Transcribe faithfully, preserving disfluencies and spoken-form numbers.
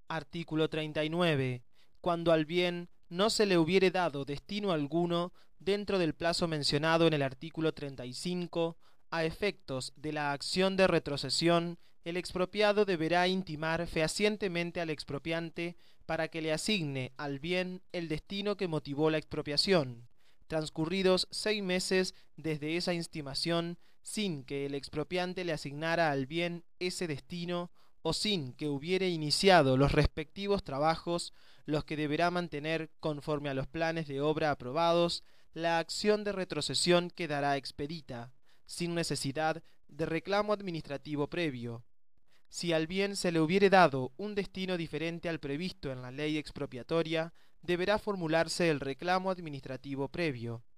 Artículo treinta y nueve. Cuando al bien no se le hubiere dado destino alguno dentro del plazo mencionado en el artículo treinta y cinco, a efectos de la acción de retrocesión, el expropiado deberá intimar fehacientemente al expropiante para que le asigne al bien el destino que motivó la expropiación, transcurridos seis meses desde esa intimación, sin que el expropiante le asignara al bien ese destino, o sin que hubiere iniciado los respectivos trabajos, los que deberá mantener conforme a los planes de obra aprobados. La acción de retrocesión quedará expedita, sin necesidad de reclamo administrativo previo. Si al bien se le hubiere dado un destino diferente al previsto en la ley expropiatoria, deberá formularse el reclamo administrativo previo.